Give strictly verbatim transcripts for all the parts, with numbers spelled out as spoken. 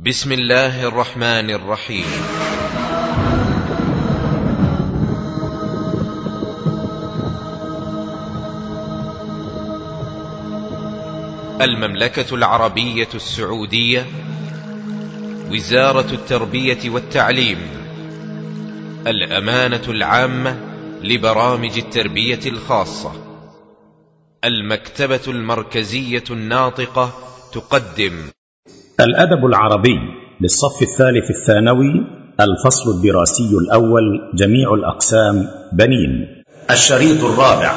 بسم الله الرحمن الرحيم. المملكة العربية السعودية، وزارة التربية والتعليم، الأمانة العامة لبرامج التربية الخاصة، المكتبة المركزية الناطقة تقدم الأدب العربي للصف الثالث الثانوي، الفصل الدراسي الأول، جميع الأقسام، بنين. الشريط الرابع.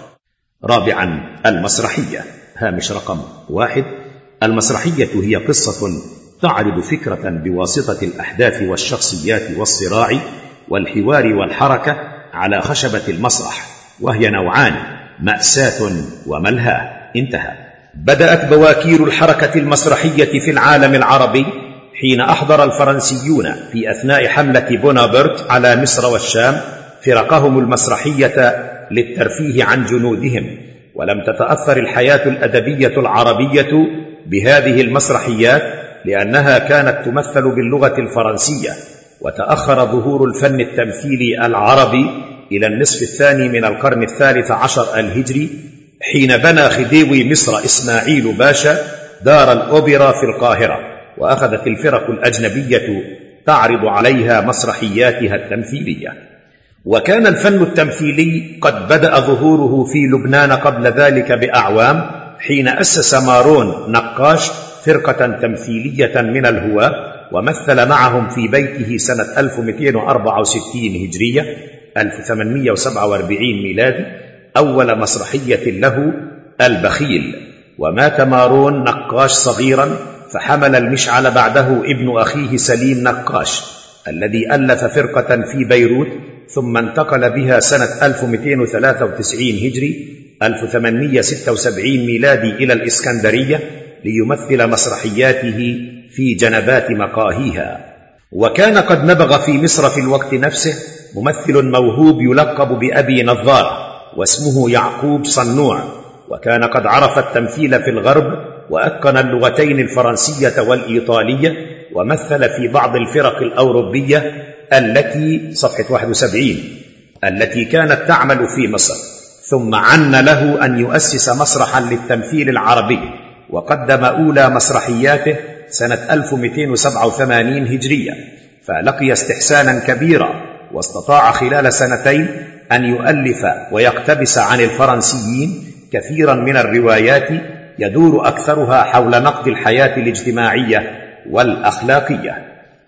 رابعا، المسرحية. هامش رقم واحد. المسرحية هي قصة تعرض فكرة بواسطة الأحداث والشخصيات والصراع والحوار والحركة على خشبة المسرح، وهي نوعان: مأساة وملهى. انتهى. بدأت بواكير الحركة المسرحية في العالم العربي حين أحضر الفرنسيون في أثناء حملة بونابرت على مصر والشام فرقهم المسرحية للترفيه عن جنودهم، ولم تتأثر الحياة الأدبية العربية بهذه المسرحيات لأنها كانت تمثل باللغة الفرنسية، وتأخر ظهور الفن التمثيلي العربي إلى النصف الثاني من القرن الثالث عشر الهجري، حين بنى خديوي مصر إسماعيل باشا دار الأوبرا في القاهرة، وأخذت الفرق الأجنبية تعرض عليها مسرحياتها التمثيلية. وكان الفن التمثيلي قد بدأ ظهوره في لبنان قبل ذلك بأعوام، حين أسس مارون نقاش فرقة تمثيلية من الهواة، ومثل معهم في بيته سنة ألف ومئتين وأربعة وستين هجرية ألف وثمانمئة وسبعة وأربعين ميلادي أول مسرحية له، البخيل. ومات مارون نقاش صغيرا، فحمل المشعل بعده ابن أخيه سليم نقاش الذي ألف فرقة في بيروت، ثم انتقل بها سنة ألف ومئتين وثلاثة وتسعين هجري ألف وثمانمئة وستة وسبعين ميلادي إلى الإسكندرية ليمثل مسرحياته في جنبات مقاهيها. وكان قد نبغ في مصر في الوقت نفسه ممثل موهوب يلقب بأبي نظارة، واسمه يعقوب صنوع، وكان قد عرف التمثيل في الغرب وأتقن اللغتين الفرنسية والإيطالية، ومثل في بعض الفرق الأوروبية التي صفحة واحد وسبعين التي كانت تعمل في مصر، ثم عن له أن يؤسس مسرحا للتمثيل العربي، وقدم أولى مسرحياته سنة ألف ومئتين وسبعة وثمانين هجرية، فلقي استحسانا كبيرا، واستطاع خلال سنتين أن يؤلف ويقتبس عن الفرنسيين كثيرا من الروايات يدور أكثرها حول نقد الحياة الاجتماعية والأخلاقية.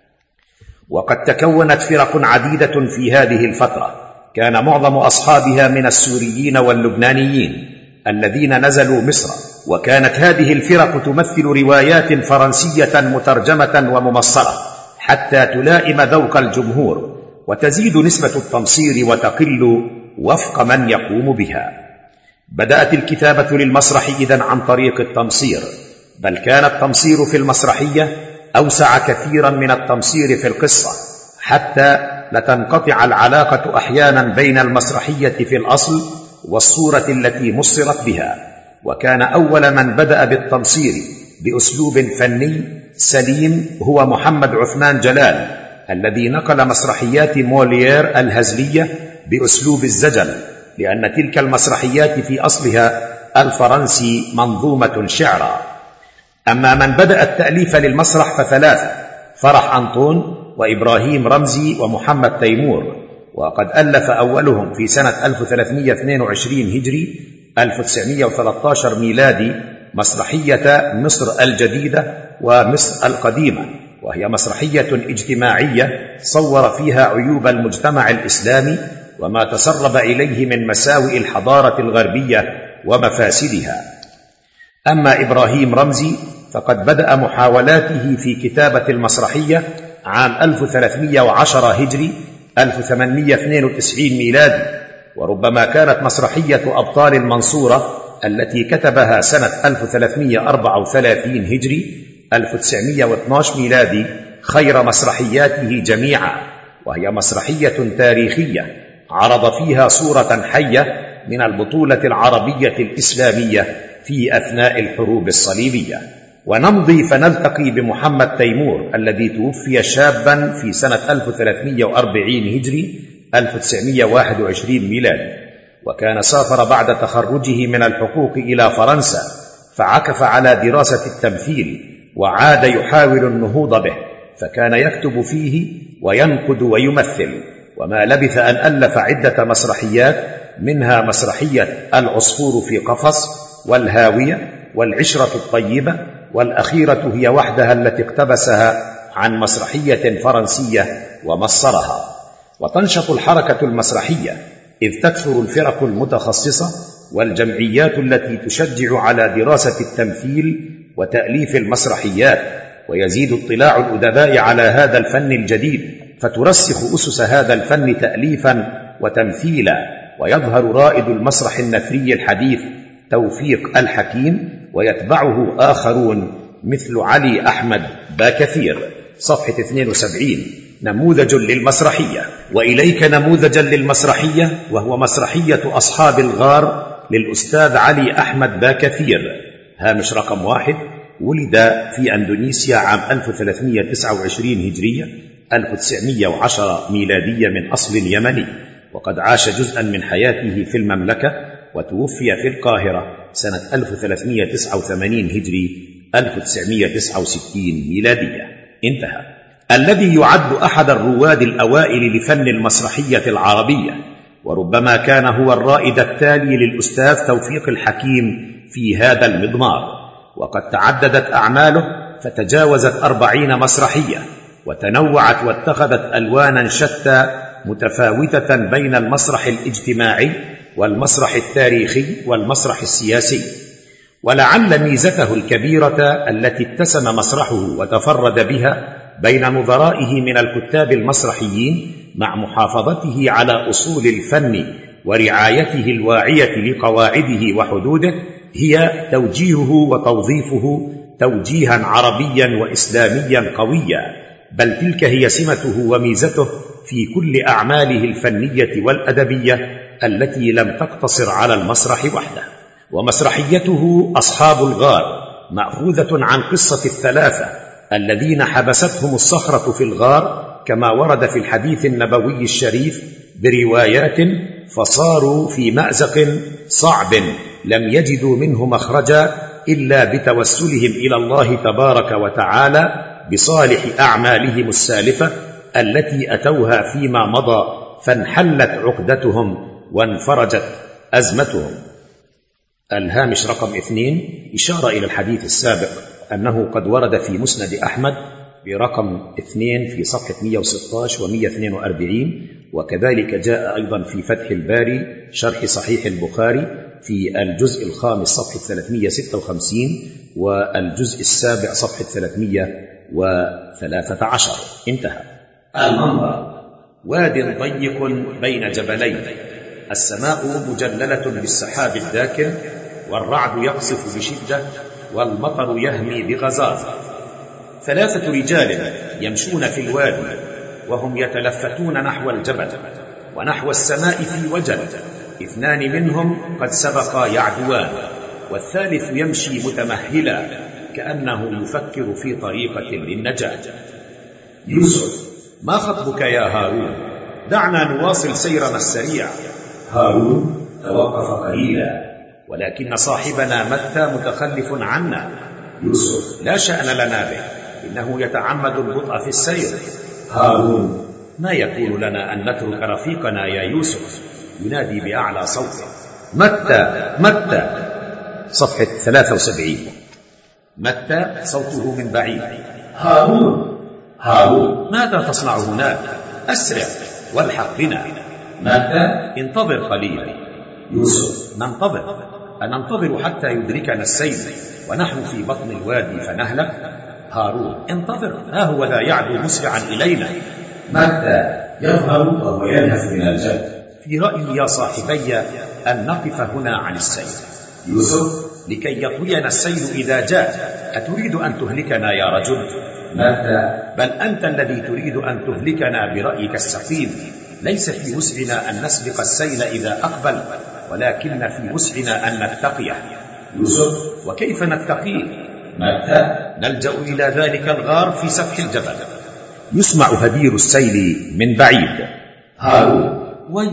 وقد تكونت فرق عديدة في هذه الفترة، كان معظم أصحابها من السوريين واللبنانيين الذين نزلوا مصر، وكانت هذه الفرق تمثل روايات فرنسية مترجمة وممصرة حتى تلائم ذوق الجمهور، وتزيد نسبة التمصير وتقل وفق من يقوم بها. بدأت الكتابة للمسرح إذن عن طريق التمصير، بل كان التمصير في المسرحية أوسع كثيرا من التمصير في القصة، حتى لتنقطع العلاقة أحيانا بين المسرحية في الأصل والصورة التي مصرت بها. وكان أول من بدأ بالتمصير بأسلوب فني سليم هو محمد عثمان جلال، الذي نقل مسرحيات موليير الهزلية بأسلوب الزجل، لأن تلك المسرحيات في أصلها الفرنسي منظومة شعرا. أما من بدأ التأليف للمسرح فثلاثة: فرح أنطون وإبراهيم رمزي ومحمد تيمور، وقد ألف أولهم في سنة ألف وثلاثمئة واثنين وعشرين هجري ألف وتسعمئة وثلاثة عشر ميلادي مسرحية مصر الجديدة ومصر القديمة، وهي مسرحية اجتماعية صور فيها عيوب المجتمع الإسلامي وما تسرب إليه من مساوئ الحضارة الغربية ومفاسدها. أما إبراهيم رمزي فقد بدأ محاولاته في كتابة المسرحية عام ألف وثلاثمئة وعشرة هجري ألف وثمانمئة واثنين وتسعين ميلادي، وربما كانت مسرحية أبطال المنصورة التي كتبها سنة ألف وثلاثمئة وأربعة وثلاثين هجري ألف وتسعمئة واثني عشر ميلادي خير مسرحياته جميعا، وهي مسرحية تاريخية عرض فيها صورة حية من البطولة العربية الإسلامية في أثناء الحروب الصليبية. ونمضي فنلتقي بمحمد تيمور الذي توفي شابا في سنة ألف وثلاثمائة وأربعين هجري ألف وتسعمائة وواحد وعشرين ميلادي، وكان سافر بعد تخرجه من الحقوق إلى فرنسا فعكف على دراسة التمثيل، وعاد يحاول النهوض به، فكان يكتب فيه وينقد ويمثل، وما لبث أن ألف عدة مسرحيات، منها مسرحية العصفور في قفص والهاوية والعشرة الطيبة، والأخيرة هي وحدها التي اقتبسها عن مسرحية فرنسية ومصرها. وتنشط الحركة المسرحية إذ تكثر الفرق المتخصصة والجمعيات التي تشجع على دراسة التمثيل وتأليف المسرحيات، ويزيد اطلاع الأدباء على هذا الفن الجديد، فترسخ أسس هذا الفن تأليفا وتمثيلا، ويظهر رائد المسرح النثري الحديث توفيق الحكيم، ويتبعه آخرون مثل علي أحمد باكثير. صفحة اثنين وسبعين. نموذج للمسرحية. وإليك نموذجا للمسرحية، وهو مسرحية أصحاب الغار للأستاذ علي أحمد باكثير. هامش رقم واحد. ولد في أندونيسيا عام ألف وثلاثمائة وتسعة وعشرين هجرية ألف وتسعمائة وعشرة ميلادية من أصل يمني، وقد عاش جزءا من حياته في المملكة، وتوفي في القاهرة سنة ألف وثلاثمائة وتسعة وثمانين هجري ألف وتسعمائة وتسعة وستين ميلادية. انتهى. الذي يعد أحد الرواد الأوائل لفن المسرحية العربية، وربما كان هو الرائد التالي للأستاذ توفيق الحكيم في هذا المضمار، وقد تعددت أعماله فتجاوزت أربعين مسرحية، وتنوعت واتخذت ألوانا شتى متفاوتة بين المسرح الاجتماعي والمسرح التاريخي والمسرح السياسي. ولعل ميزته الكبيرة التي اتسم مسرحه وتفرد بها بين نظرائه من الكتاب المسرحيين، مع محافظته على أصول الفن ورعايته الواعية لقواعده وحدوده، هي توجيهه وتوظيفه توجيها عربيا وإسلاميا قويا، بل تلك هي سمته وميزته في كل أعماله الفنية والأدبية التي لم تقتصر على المسرح وحده. ومسرحيته أصحاب الغار مأخوذة عن قصة الثلاثة الذين حبستهم الصخرة في الغار، كما ورد في الحديث النبوي الشريف بروايات، فصاروا في مأزق صعب لم يجدوا منه مخرجا إلا بتوسلهم إلى الله تبارك وتعالى بصالح أعمالهم السالفة التي أتوها فيما مضى، فانحلت عقدتهم وانفرجت أزمتهم. الهامش رقم اثنين. إشارة إلى الحديث السابق أنه قد ورد في مسند أحمد برقم اثنين في صفحة مئة وستة عشر ومئة واثنين وأربعين، وكذلك جاء أيضا في فتح الباري شرح صحيح البخاري في الجزء الخامس صفحة ثلاثمئة وستة وخمسين، والجزء السابع صفحة ثلاثمئة وثلاثة عشر. انتهى. المنظر. واد ضيق بين جبلين، السماء مجللة بالسحاب الداكن، والرعد يقصف بشدة، والمطر يهمي بغزارة. ثلاثة رجال يمشون في الوادي وهم يتلفتون نحو الجبل ونحو السماء في وجل، اثنان منهم قد سبقا يعدوان، والثالث يمشي متمهلا كأنه يفكر في طريقة للنجاة. يوسف: ما خطبك يا هارون؟ دعنا نواصل سيرنا السريع. هارون توقف قليلا: ولكن صاحبنا متى متخلف عنا. يوسف: لا شأن لنا به، إنه يتعمد البطء في السير. هارون: ما يكون لنا أن نترك رفيقنا يا يوسف؟ ينادي بأعلى صوته: متى متى. صفحة ثلاثة وسبعين. متى صوته من بعيد: هارون هارون ماذا تصنع هناك؟ أسرع والحق بنا. متى: انتظر قليلا. يوسف: ننتظر أننتظر حتى يدركنا السيل ونحن في بطن الوادي فنهلك؟ هارون: انتظر، ها هو لا يعدو مسرعا إلينا. متى: يظهر وهو يلهث من الجد. في رأيي يا صاحبي أن نقف هنا عن السيل. يوسف: لكي يطوينا السيل إذا جاء، أتريد أن تهلكنا يا رجل؟ متى: بل أنت الذي تريد أن تهلكنا برأيك السقيم. ليس في وسعنا أن نسبق السيل إذا أقبل، ولكن في وسعنا أن نتقيه. يوسف: وكيف نتقيه؟ متى نلجأ إلى ذلك الغار في سفح الجبل. يسمع هدير السيل من بعيد. هارون: وي،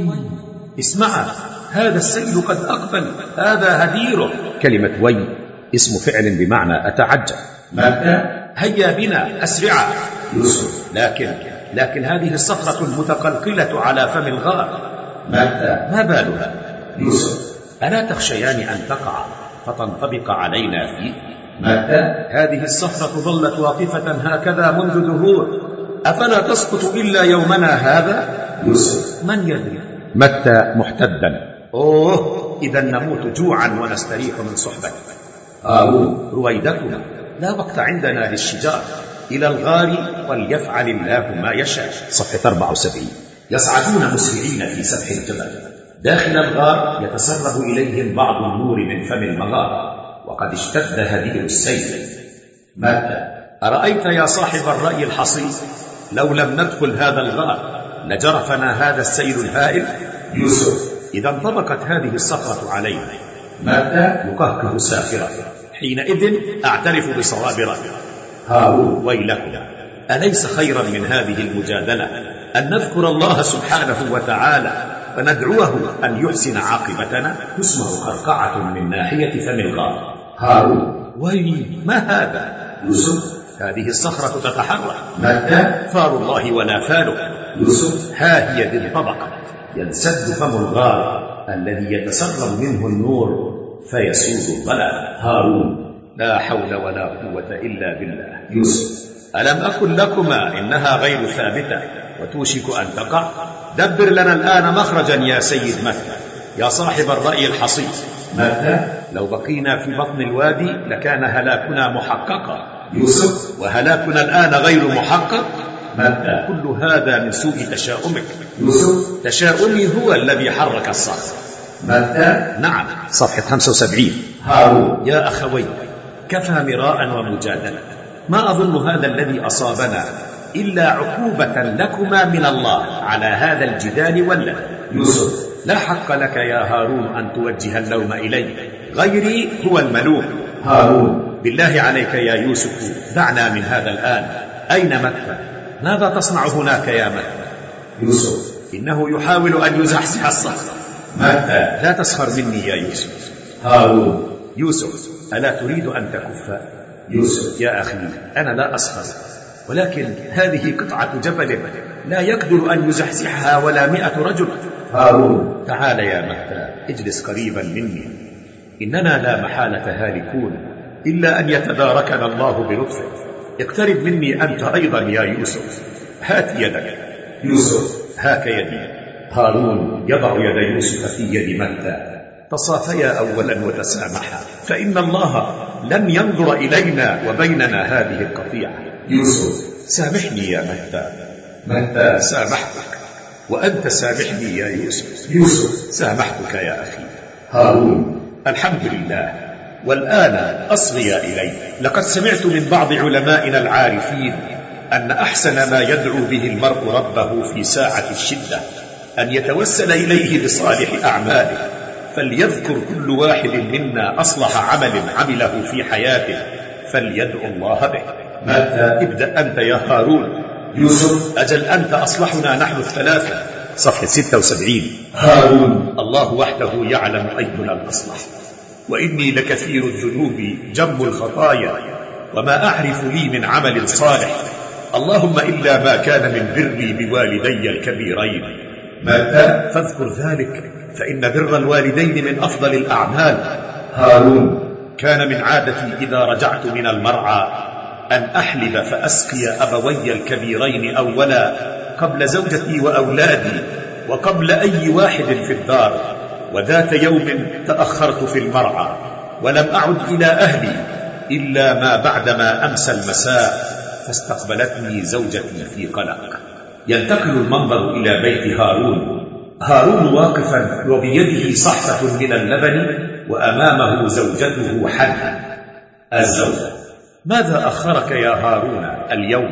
اسمع، هذا السيل قد أقبل، هذا هديره. كلمة وي اسم فعل بمعنى أتعجب. متى: هيا بنا أسرعا. يوسف: لكن لكن هذه الصخرة المتقلقلة على فم الغار. متى: ما بالها؟ يوسف: ألا تخشيان أن تقع فتنطبق علينا فيه؟ متى: هذه الصخرة ظلت واقفة هكذا منذ دهور، أفلا تسقط إلا يومنا هذا؟ يوسف: من يدري. متى محتدا: أوه، إذا نموت جوعا ونستريح من صحبتك. هارون: رويدكم، لا وقت عندنا للشجار، إلى الغار وليفعل الله ما يشاء. صفحة أربعة وسبعين. يصعدون مسرعين في سفح الجبل. داخل الغار يتسرب إليهم بعض النور من فم المغارة، وقد اشتد هدير السيل. متى: أرأيت يا صاحب الرأي الحصين، لو لم ندخل هذا الغار لجرفنا هذا السيل الهائل. يوسف: إذا انطبقت هذه الصخرة علينا. متى يقهقه ساخرا: حينئذ أعترف بصواب رأيي. هارون: ويلكم، أليس خيرا من هذه المجادلة أن نذكر الله سبحانه وتعالى فندعوه أن يحسن عاقبتنا؟ تسمع قرقعة من ناحية فم الغار. هارون: وي، ما هذا؟ يوسف: هذه الصخرة تتحرك. متى: فار الله ولا فاله. يوسف: ها هي ذي انطبقت، ينسد فم الغار الذي يتسرب منه النور فيسود الظلام. هارون: لا حول ولا قوة إلا بالله. يوسف: ألم أقل لكما إنها غير ثابتة وتوشك أن تقع؟ دبر لنا الآن مخرجا يا سيد متى، يا صاحب الرأي الحصين. متى: لو بقينا في بطن الوادي لكان هلاكنا محققا. يوسف: وهلاكنا الآن غير محقق؟ متى: كل هذا من سوء تشاؤمك. يوسف: تشاؤمي هو الذي حرك الصخر. متى: نعم. صفحة خمسة وسبعين. هارون: يا أخوي، كفى مراء ومجادلة، ما أظن هذا الذي أصابنا إلا عقوبة لكما من الله على هذا الجدال ولا. يوسف: لا حق لك يا هارون أن توجه اللوم إلي، غيري هو الملوم. هارون: بالله عليك يا يوسف، دعنا من هذا الآن. أين متى؟ ماذا تصنع هناك يا متى؟ يوسف: إنه يحاول أن يزحزح الصخرة. متى: لا تسخر مني يا يوسف. هارون: يوسف، ألا تريد أن تكف؟ يوسف: يا أخي، أنا لا أسخر، ولكن هذه قطعة جبل لا يقدر أن يزحزحها ولا مئة رجل. هارون: تعال يا متى، اجلس قريبا مني، إننا لا محالة هالكون إلا أن يتداركنا الله بلطفه. اقترب مني أنت أيضا يا يوسف، هات يدك. يوسف: هاك يدي. هارون يضع يد يوسف في يد متى، تصافيا أولا وتسامحا، فإن الله لن ينظر إلينا وبيننا هذه القطيعة. يوسف: سامحني يا متى. متى: سامحتك، وأنت سامحني يا يوسف. يوسف: سامحتك يا أخي. هارون: الحمد لله، والآن أصغي إلي. لقد سمعت من بعض علمائنا العارفين أن أحسن ما يدعو به المرء ربه في ساعة الشدة أن يتوسل إليه بصالح أعماله، فليذكر كل واحد منا أصلح عمل عمله في حياته فليدعو الله به. متى؟ ابدأ أنت يا هارون. يوسف: أجل أنت أصلحنا نحن الثلاثة. صفحة ستة وسبعين. هارون: الله وحده يعلم أينا الأصلح، وإني لكثير الذنوب جم الخطايا، وما أعرف لي من عمل صالح، اللهم إلا ما كان من بري بوالدي الكبيرين. متى؟ فاذكر ذلك، فإن بر الوالدين من أفضل الأعمال. هارون: كان من عادتي إذا رجعت من المرعى أن أحلب فأسقي أبوي الكبيرين أولا قبل زوجتي وأولادي وقبل أي واحد في الدار. وذات يوم تأخرت في المرعى ولم أعد إلى أهلي إلا ما بعدما أمسى المساء، فاستقبلتني زوجتي في قلق. ينتقل المنظر إلى بيت هارون. هارون واقفا وبيده صحفة من اللبن وأمامه زوجته حنة. الزوجة: ماذا أخرك يا هارون اليوم؟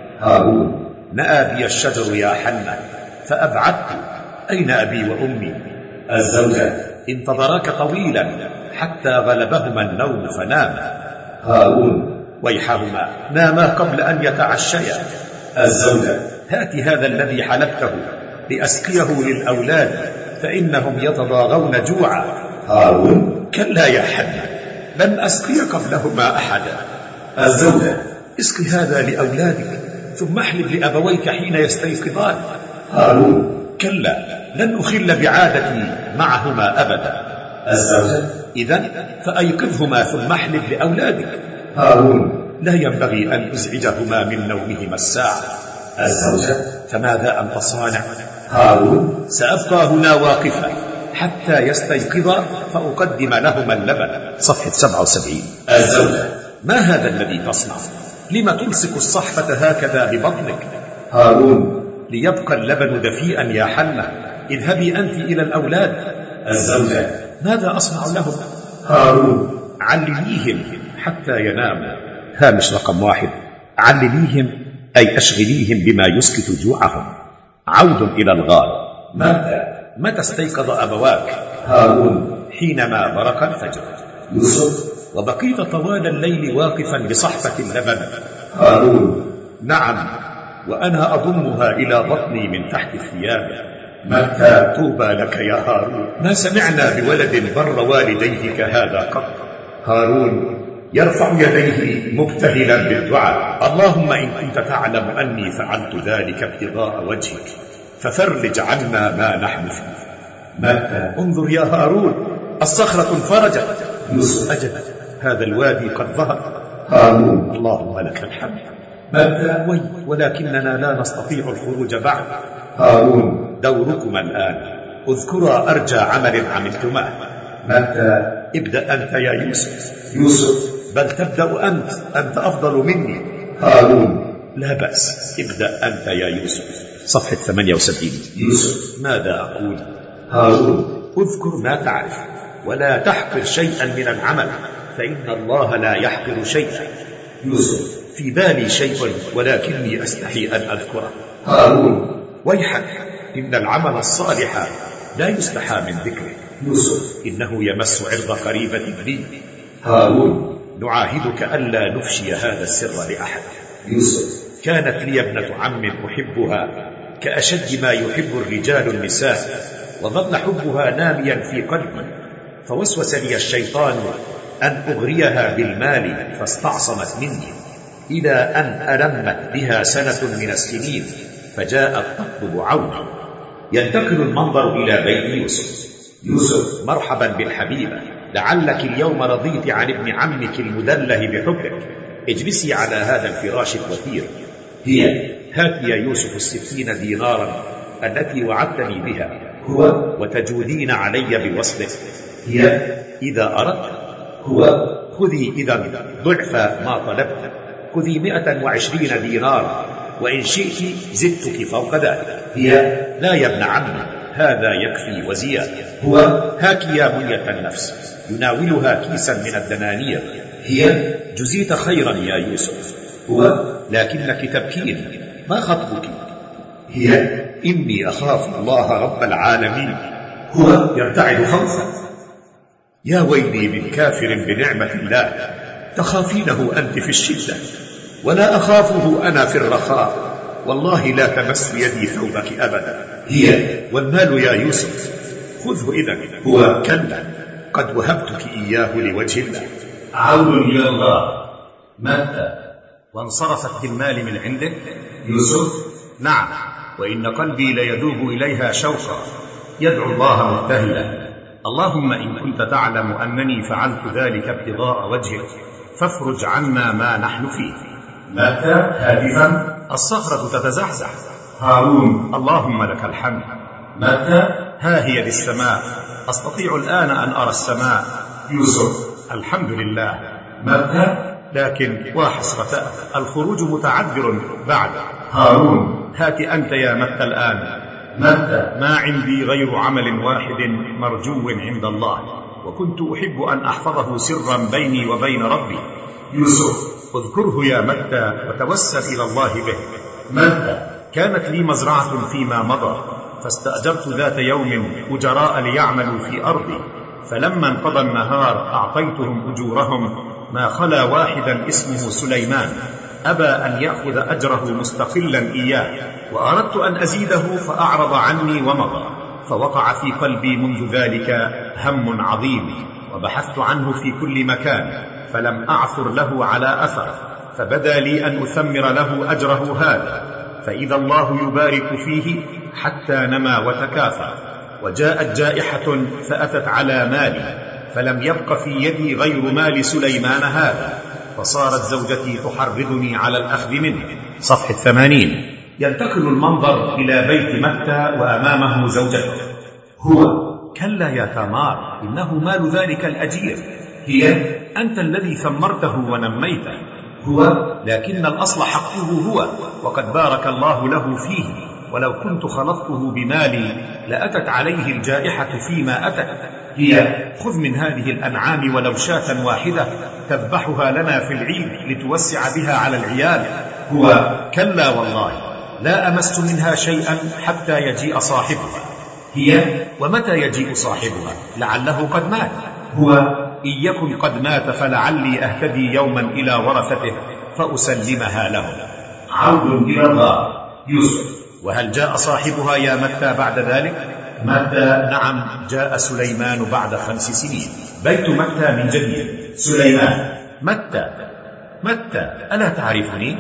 هارون: نأى بي الشجر يا حنة فأبعدت، أين أبي وأمي؟ الزوجة: انتظراك طويلا حتى غلبهما النوم فنام. هارون: ويحهما، ناما قبل أن يتعشيا. الزوجة: هات هذا الذي حلبته لأسقيه للأولاد فإنهم يتضاغون جوعا. هارون: كلا يا حنا، لن أسقي قبلهما أحدا. الزوجة: اسق هذا لأولادك ثم احلب لأبويك حين يستيقظان. هارون: كلا، لن أخل بعادتي معهما أبدا. الزوجة: إذن فأيقظهما ثم احلب لأولادك. هارون: لا ينبغي أن أزعجهما من نومهما الساعة. الزوجة: فماذا أنت صانع؟ هارون: سأبقى هنا واقفا حتى يستيقظا فأقدم لهما اللبن. صفحة سبعة وسبعين. الزوجة: ما هذا الذي تصنع؟ لم تلصق الصحفة هكذا ببطنك؟ هارون: ليبقى اللبن دفيئا يا حنة، اذهبي أنت إلى الأولاد. الزوجة: ماذا أصنع لهم؟ هارون: علميهم حتى يناموا. هامش رقم واحد: علميهم أي أشغليهم بما يسكت جوعهم. عود إلى الغار. متى متى استيقظ أبواك؟ هارون: حينما برق الفجر. يوسف: وبقيت طوال الليل واقفا بصحفة اللبن. هارون: نعم، وأنا أضمها إلى بطني من تحت الثياب. متى طوبى لك يا هارون، ما سمعنا بولد بر والديه كهذا قط. هارون يرفع يديه مبتهلا بالدعاء: اللهم إن كنت تعلم أني فعلت ذلك ابتغاء وجهك ففرج عنا ما نحن فيه. متى انظر يا هارون، الصخرة انفرجت. يوسف: أجل، هذا الوادي قد ظهر. هارون: اللهم لك الحمد. متى وي ولكننا لا نستطيع الخروج بعد. هارون: دوركما الآن، اذكرا أرجى عمل عملتماه. متى ابدأ أنت يا يوسف. يوسف: بل تبدأ أنت، أنت أفضل مني. هارون: لا بأس، ابدأ أنت يا يوسف. صفحة ثمانية وسبعين. يوسف: ماذا أقول؟ هارون: اذكر ما تعرف ولا تحقر شيئا من العمل فإن الله لا يحقر شيئا. يوسف: في بالي شيء ولكني أستحي أن أذكره. هارون: ويحك، إن العمل الصالح لا يستحى من ذكره. يوسف: إنه يمس عرض قريبة لي. هارون: نعاهدك ألا نفشي هذا السر لأحد. يوسف: كانت لي ابنة عم أحبها كأشد ما يحب الرجال النساء، وظل حبها ناميا في قلبي، فوسوس لي الشيطان أن أغريها بالمال فاستعصمت مني، إلى أن ألمت بها سنة من السنين فجاءت تطلب عونا. ينتقل المنظر إلى بيت يوسف. يوسف: مرحبا بالحبيبة، لعلك اليوم رضيت عن ابن عمك المدله بحبك، اجلسي على هذا الفراش الوثير. هي: هات يا يوسف الستين دينارا التي وعدتني بها. هو: وتجودين علي بوصلك. هي: إذا أردت. هو: خذي إذا ضعف ما طلبت، خذي مئة وعشرين دينار، وإن شئت زدتك فوق ذلك. هي: لا يا ابن عمي، هذا يكفي وزيادة. هو: هاك يا منية النفس، يناولها كيسا من الدنانير. هي: جزيت خيرا يا يوسف. هو: لكنك تبكين، ما خطبك؟ هي: إني أخاف الله رب العالمين. هو: يرتعد خوفا. يا ويلي من كافر بنعمة الله، تخافينه أنت في الشدة ولا أخافه أنا في الرخاء، والله لا تمس يدي ثوبك أبدا. هي: والمال يا يوسف خذه إذن. هو: كلا، قد وهبتك إياه لوجه الله. عون إلى الله. متى وانصرفت بالمال من عنده؟ يوسف: نعم، وإن قلبي ليذوب إليها شوقا، يدعو الله مبتهلا: اللهم إن كنت تعلم أنني فعلت ذلك ابتغاء وجهك فافرج عنا ما نحن فيه. متى هاتفا: الصخرة تتزحزح. هارون: اللهم لك الحمد. متى: ها هي للسماء، أستطيع الآن أن أرى السماء. يوسف: الحمد لله. متى: لكن وحسرة، الخروج متعذر بعد. هارون: هات أنت يا متى الآن. متى: ما عندي غير عمل واحد مرجو عند الله، وكنت أحب أن أحفظه سرا بيني وبين ربي. يوسف: اذكره يا متى وتوسل إلى الله به. متى: كانت لي مزرعة فيما مضى، فاستأجرت ذات يوم أجراء ليعملوا في أرضي، فلما انقضى النهار أعطيتهم أجورهم ما خلا واحدا اسمه سليمان أبى أن يأخذ أجره مستقلا إياه، وأردت أن أزيده فأعرض عني ومضى، فوقع في قلبي منذ ذلك هم عظيم، وبحثت عنه في كل مكان فلم أعثر له على أثر، فبدا لي أن أثمر له أجره هذا، فإذا الله يبارك فيه حتى نما وتكاثر. وجاءت جائحة فأتت على مالي، فلم يبق في يدي غير مال سليمان هذا، فصارت زوجتي تحرضني على الأخذ منه. صفحة ثمانين. ينتقل المنظر إلى بيت متى وأمامه زوجته. هو: كلا يا تمار، إنه مال ذلك الأجير. هي: أنت الذي ثمرته ونميته. هو: لكن الأصل حقه هو، وقد بارك الله له فيه، ولو كنت خلطته بمالي لأتت عليه الجائحة فيما أتت. هي: خذ من هذه الأنعام ولو شاة واحدة تذبحها لنا في العيد لتوسع بها على العيال. هو: كلا والله، لا أمست منها شيئا حتى يجيء صاحبها. هي: ومتى يجيء صاحبها؟ لعله قد مات. هو: إن يكن قد مات فلعلي أهتدي يوما إلى ورثته فأسلمها لهم. عود إلى الله. يوسف: وهل جاء صاحبها يا متى بعد ذلك؟ متى: نعم، جاء سليمان بعد خمس سنين. بيت متى من جديد. سليمان: متى متى ألا تعرفني؟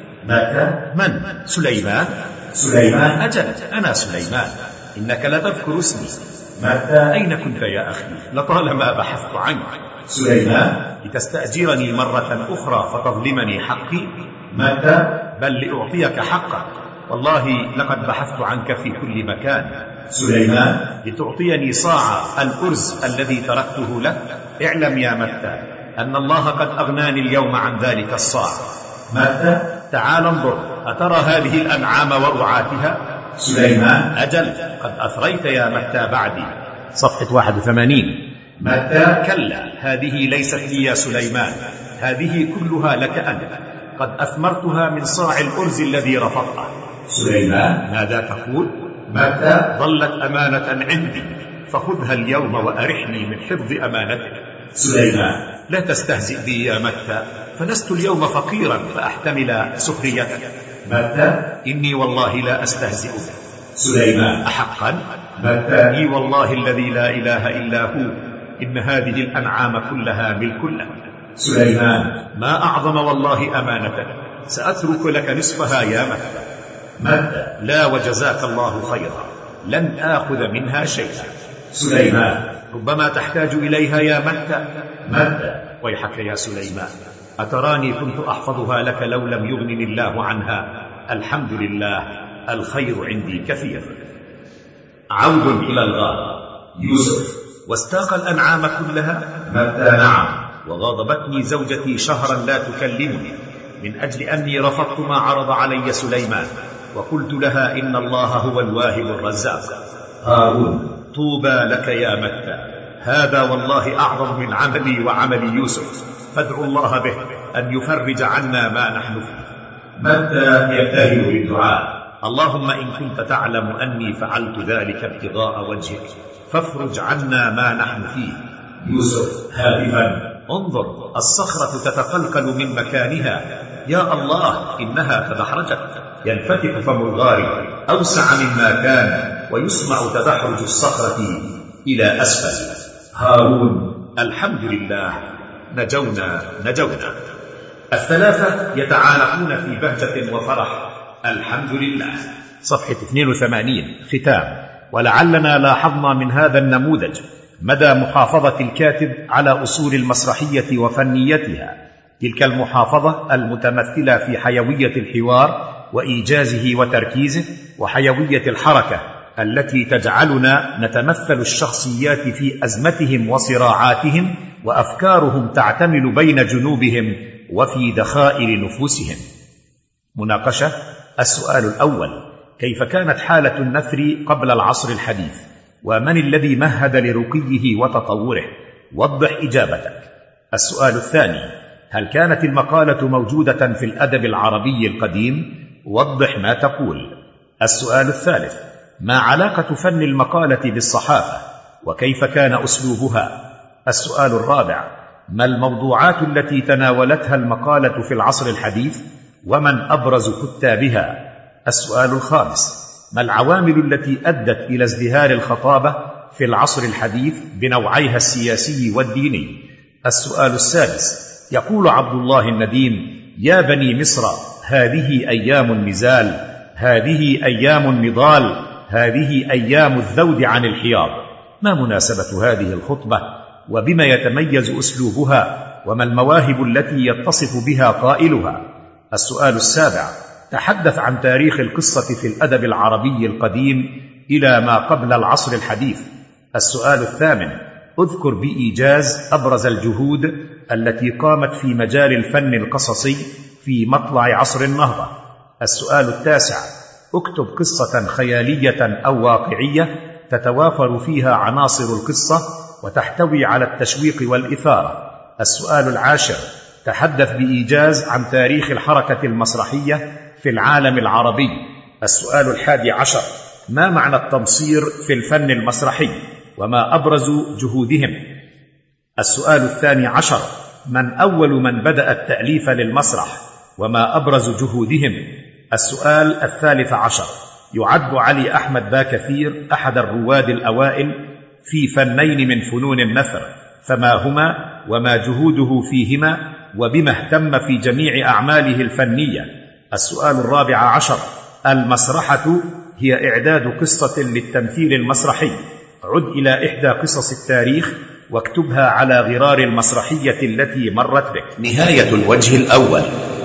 متى: من؟ سليمان. سليمان: أجل، أنا سليمان، إنك لا تذكر اسمي. متى: أين كنت يا أخي؟ لطالما بحثت عنك. سليمان: لتستأجرني مرة أخرى فتظلمني حقي. متى: بل لأعطيك حقك، والله لقد بحثت عنك في كل مكان. سليمان: لتعطيني صاع الأرز الذي تركته لك. اعلم يا متى أن الله قد أغناني اليوم عن ذلك الصاع. متى: تعال انظر، أترى هذه الأنعام ورعاتها؟ سليمان: أجل، قد أثريت يا متى بعدي. صفحة واحد وثمانين. متى: كلا، هذه ليست لي يا سليمان، هذه كلها لك أنت، قد أثمرتها من صاع الأرز الذي رفضته. سليمان: ماذا تقول؟ متى: ظلت أمانة عندي، فخذها اليوم وأرحني من حفظ أمانتك. سليمان: لا تستهزئ بي يا متى، فلست اليوم فقيرا فأحتمل سخريتك. متى: إني والله لا أستهزئ بك. سليمان: أحقا؟ متى: إي والله الذي لا إله إلا هو، إن هذه الأنعام كلها ملك لك. سليمان: ما أعظم والله أمانتك، سأترك لك نصفها يا متى. متى: لا وجزاك الله خيرا، لن آخذ منها شيئا. سليمان: ربما تحتاج إليها يا متى. متى: ويحك يا سليمان، أتراني كنت أحفظها لك لو لم يغنني الله عنها. الحمد لله، الخير عندي كثير. عود إلى الغار. يوسف: واستاق الأنعام كلها؟ متى: نعم، وغاضبتني زوجتي شهرا لا تكلمني من أجل أني رفضت ما عرض علي سليمان، وقلت لها إن الله هو الواهب الرزاق. هارون: طوبى لك يا متى، هذا والله أعظم من عملي وعمل يوسف، فادعوا الله به أن يفرج عنا ما نحن فيه. متى يبتهل بالدعاء: اللهم إن كنت تعلم أني فعلت ذلك ابتغاء وجهك فافرج عنا ما نحن فيه. يوسف هاتفا: انظر، الصخرة تتقلقل من مكانها، يا الله إنها تدحرجت. ينفتح فم الغار أوسع مما كان، ويسمع تدحرج الصخرة إلى أسفل. هارون: الحمد لله، نجونا نجونا. الثلاثة يتعانقون في بهجة وفرح. الحمد لله. صفحة اثنين وثمانين. ختام. ولعلنا لاحظنا من هذا النموذج مدى محافظة الكاتب على أصول المسرحية وفنيتها، تلك المحافظة المتمثلة في حيوية الحوار وإيجازه وتركيزه، وحيوية الحركة التي تجعلنا نتمثل الشخصيات في أزمتهم وصراعاتهم، وأفكارهم تعتمل بين جنوبهم وفي دخائل نفوسهم. مناقشة. السؤال الأول: كيف كانت حالة النثر قبل العصر الحديث؟ ومن الذي مهد لرقيه وتطوره؟ وضح إجابتك. السؤال الثاني: هل كانت المقالة موجودة في الأدب العربي القديم؟ وضح ما تقول. السؤال الثالث: ما علاقة فن المقالة بالصحافة؟ وكيف كان أسلوبها؟ السؤال الرابع: ما الموضوعات التي تناولتها المقالة في العصر الحديث، ومن أبرز كتابها؟ السؤال الخامس: ما العوامل التي أدت إلى ازدهار الخطابة في العصر الحديث بنوعيها السياسي والديني؟ السؤال السادس: يقول عبد الله النديم: يا بني مصر، هذه أيام النزال، هذه أيام النضال، هذه أيام الذود عن الحياض. ما مناسبة هذه الخطبة؟ وبما يتميز أسلوبها؟ وما المواهب التي يتصف بها قائلها؟ السؤال السابع: تحدث عن تاريخ القصة في الأدب العربي القديم إلى ما قبل العصر الحديث. السؤال الثامن: اذكر بإيجاز أبرز الجهود التي قامت في مجال الفن القصصي في مطلع عصر النهضة. السؤال التاسع: اكتب قصة خيالية أو واقعية تتوافر فيها عناصر القصة وتحتوي على التشويق والإثارة. السؤال العاشر: تحدث بإيجاز عن تاريخ الحركة المسرحية في العالم العربي. السؤال الحادي عشر: ما معنى التمصير في الفن المسرحي، وما أبرز جهودهم؟ السؤال الثاني عشر: من أول من بدأ التأليف للمسرح، وما أبرز جهودهم؟ السؤال الثالث عشر: يعد علي أحمد باكثير أحد الرواد الأوائل في فنين من فنون النثر، فما هما، وما جهوده فيهما، وبما اهتم في جميع أعماله الفنية؟ السؤال الرابع عشر: المسرحة هي إعداد قصة للتمثيل المسرحي. عد إلى إحدى قصص التاريخ واكتبها على غرار المسرحية التي مرت بك. نهاية الوجه الأول.